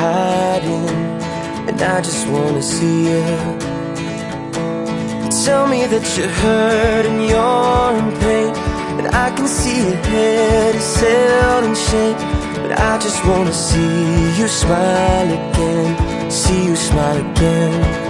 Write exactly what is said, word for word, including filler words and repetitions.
hiding, and I just wanna see you. Tell me that you're hurt and you're in pain, and I can see your head is held in shame. But I just wanna see you smile again, see you smile again.